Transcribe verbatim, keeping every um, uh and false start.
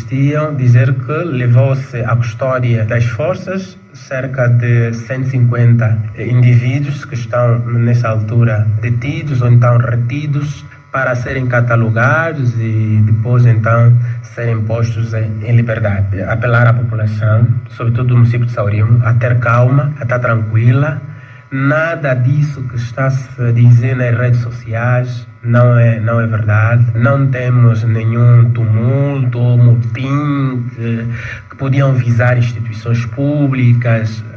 existiam, dizer que levou-se à custódia das forças cerca de cento e cinquenta indivíduos que estão, nessa altura, detidos ou então retidos para serem catalogados e depois, então, serem postos em, em liberdade. Apelar à população, sobretudo do município de Saurimo, a ter calma, a estar tranquila. Nada disso que está a se dizer nas redes sociais não é, não é verdade. Não temos nenhum tumulto ou motim que, que podiam visar instituições públicas.